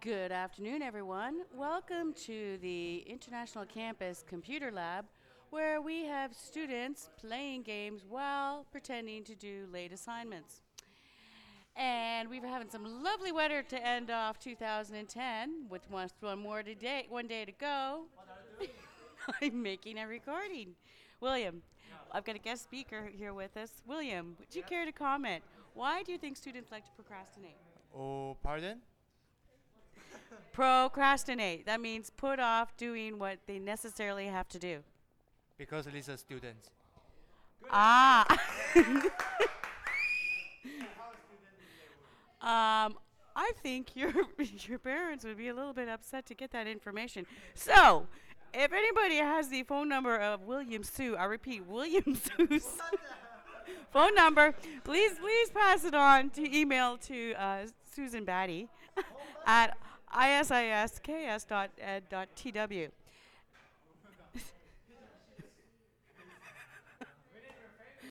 Good afternoon, everyone. Welcome to the International Campus Computer Lab, where we have students playing games while pretending to do late assignments. And we've having some lovely weather to end off 2010 with one day to go. I'm making a recording. William, I've got a guest speaker here with us. William, would you care to comment? Why do you think students like to procrastinate? Oh, pardon? Procrastinate. That means put off doing what they necessarily have to do. Because it is a student. Ah. I think your your parents would be a little bit upset to get that information. So, if anybody has the phone number of William Sue, I repeat, William Sue's phone number, please pass it on to email to Susan Batty at isisks.ed.tw.